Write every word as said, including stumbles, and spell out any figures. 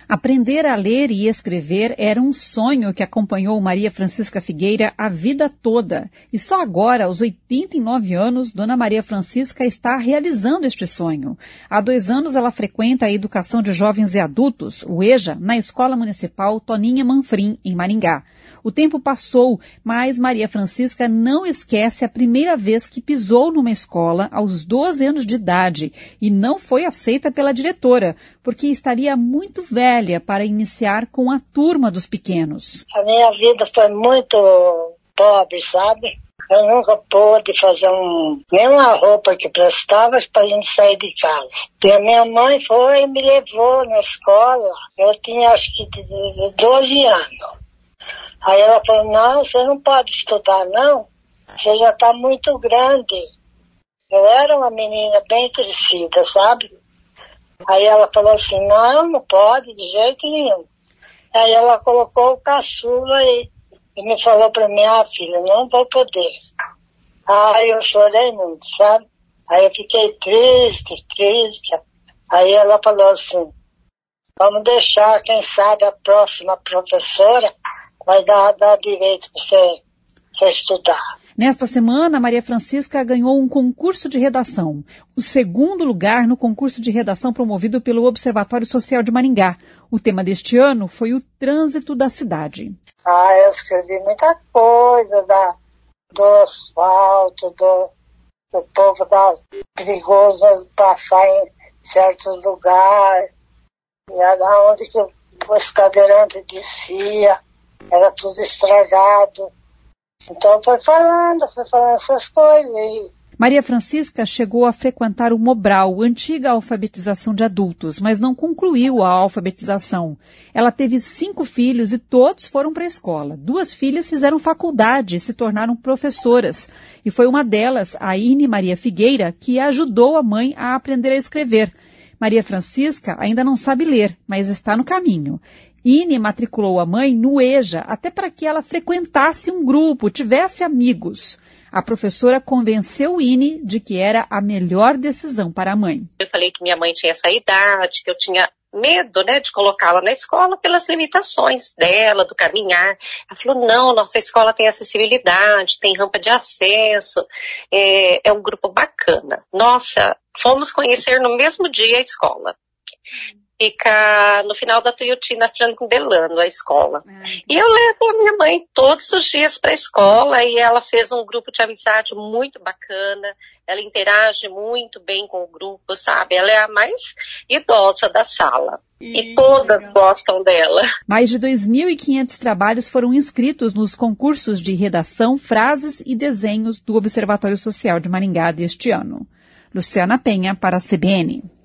Aprender a ler e escrever era um sonho que acompanhou Maria Francisca Figueira a vida toda. E só agora, aos oitenta e nove anos, Dona Maria Francisca está realizando este sonho. Há dois anos ela frequenta a Educação de Jovens e Adultos, o EJA, na Escola Municipal Toninha Manfrim, em Maringá. O tempo passou, mas Maria Francisca não esquece a primeira vez que pisou numa escola aos doze anos de idade e não foi aceita pela diretora, porque estaria muito velha para iniciar com a turma dos pequenos. A minha vida foi muito pobre, sabe? Eu nunca pude fazer um, nenhuma roupa que prestava para a gente sair de casa. E a minha mãe foi e me levou na escola. Eu tinha acho que doze anos. Aí ela falou, não, você não pode estudar não, você já está muito grande. Eu era uma menina bem crescida, sabe? Aí ela falou assim, não, não pode de jeito nenhum. Aí ela colocou o caçula e, e me falou para mim, ah filha, não vou poder. Aí eu chorei muito, sabe? Aí eu fiquei triste, triste. Aí ela falou assim, vamos deixar, quem sabe, a próxima professora vai dar, dar direito para você, você estudar. Nesta semana, Maria Francisca ganhou um concurso de redação, o segundo lugar no concurso de redação promovido pelo Observatório Social de Maringá. O tema deste ano foi o trânsito da cidade. Ah, eu escrevi muita coisa da, do asfalto, do, do povo da, perigoso passar em certos lugares, e era onde que os cadeirantes descia. Era tudo estragado. Então foi falando, foi falando essas coisas. E... Maria Francisca chegou a frequentar o Mobral, antiga alfabetização de adultos, mas não concluiu a alfabetização. Ela teve cinco filhos e todos foram para a escola. Duas filhas fizeram faculdade e se tornaram professoras. E foi uma delas, a Ine Maria Figueira, que ajudou a mãe a aprender a escrever. Maria Francisca ainda não sabe ler, mas está no caminho. Ine matriculou a mãe no EJA, até para que ela frequentasse um grupo, tivesse amigos. A professora convenceu Ine de que era a melhor decisão para a mãe. Eu falei que minha mãe tinha essa idade, que eu tinha medo, né, de colocá-la na escola pelas limitações dela, do caminhar. Ela falou, não, nossa escola tem acessibilidade, tem rampa de acesso, é, é um grupo bacana. Nossa, fomos conhecer no mesmo dia a escola. Fica no final da Tuiuti, Franklin Delano, a escola. Ah, e eu levo a minha mãe todos os dias para a escola e ela fez um grupo de amizade muito bacana. Ela interage muito bem com o grupo, sabe? Ela é a mais idosa da sala. E, e todas legal. Gostam dela. Mais de dois mil e quinhentos trabalhos foram inscritos nos concursos de redação, frases e desenhos do Observatório Social de Maringá deste ano. Luciana Penha, para a C B N.